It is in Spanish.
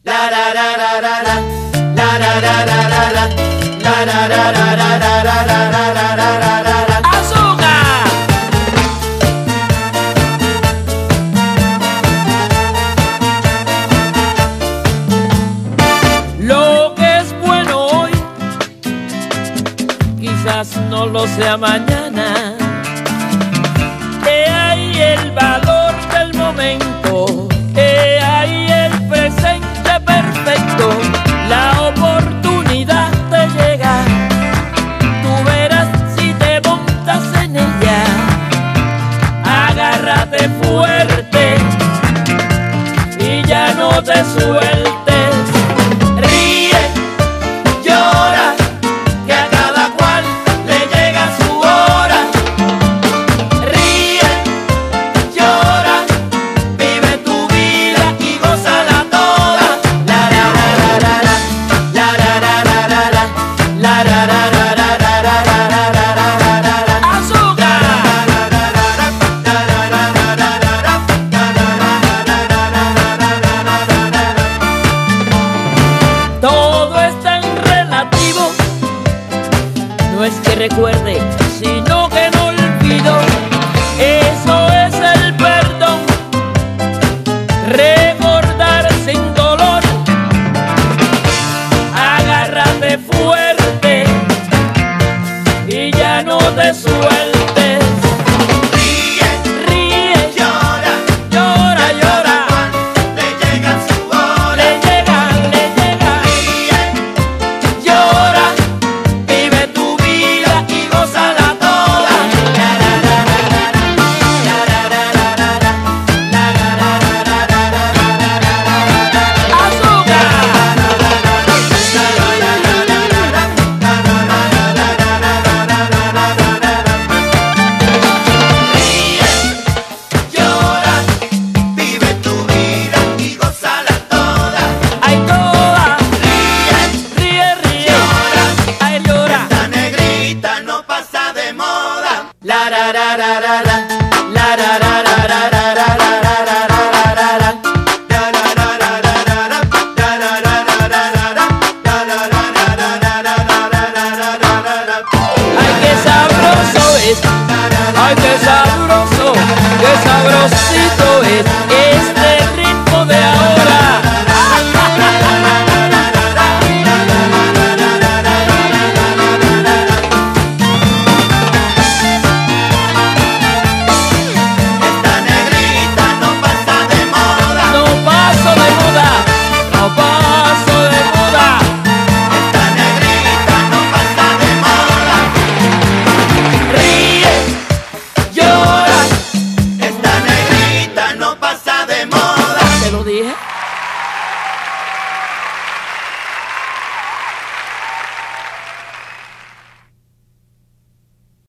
La la la la la la. La la la la la la. La la la la la la la la la la la la. ¡Azúcar! Lo que es bueno hoy quizás no lo sea mañana.